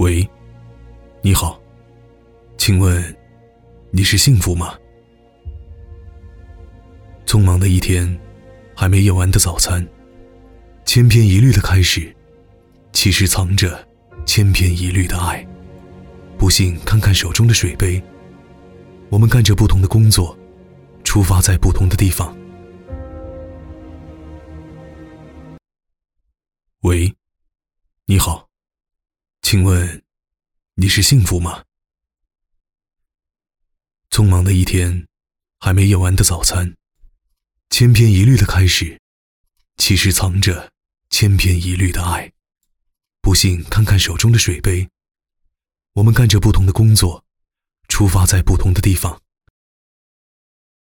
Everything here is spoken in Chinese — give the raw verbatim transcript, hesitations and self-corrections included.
喂，你好，请问你是幸福吗？匆忙的一天，还没用完的早餐，千篇一律的开始，其实藏着千篇一律的爱。不信看看手中的水杯，我们干着不同的工作，出发在不同的地方。喂，你好，请问你是幸福吗？匆忙的一天，还没用完的早餐，千篇一律的开始，其实藏着千篇一律的爱。不信看看手中的水杯，我们干着不同的工作，出发在不同的地方。